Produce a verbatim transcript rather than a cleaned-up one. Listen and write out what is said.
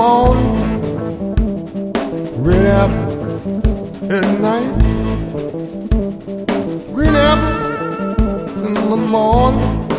morning, red apple at night. Green apple in the morning,